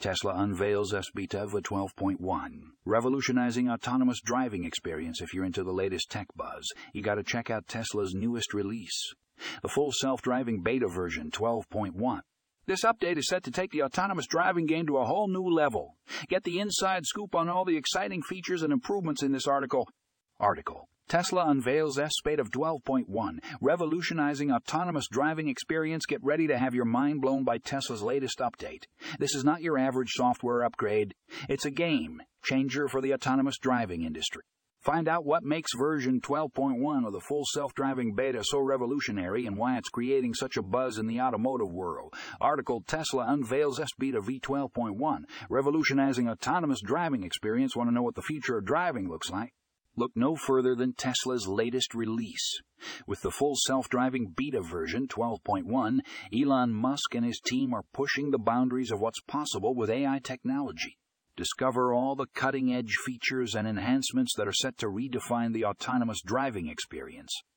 Tesla unveils S-Beta v 12.1, revolutionizing autonomous driving experience. If you're into the latest tech buzz, you gotta check out Tesla's newest release, the full self-driving beta version 12.1. This update is set to take the autonomous driving game to a whole new level. Get the inside scoop on all the exciting features and improvements in this article. Tesla unveils S-Beta 12.1, revolutionizing autonomous driving experience. Get ready to have your mind blown by Tesla's latest update. This is not your average software upgrade. It's a game changer for the autonomous driving industry. Find out what makes version 12.1 of the full self-driving beta so revolutionary and why it's creating such a buzz in the automotive world. Article: Tesla unveils S-Beta v12.1, revolutionizing autonomous driving experience. Want to know what the future of driving looks like? Look no further than Tesla's latest release. With the full self-driving beta version 12.1, Elon Musk and his team are pushing the boundaries of what's possible with AI technology. Discover all the cutting-edge features and enhancements that are set to redefine the autonomous driving experience.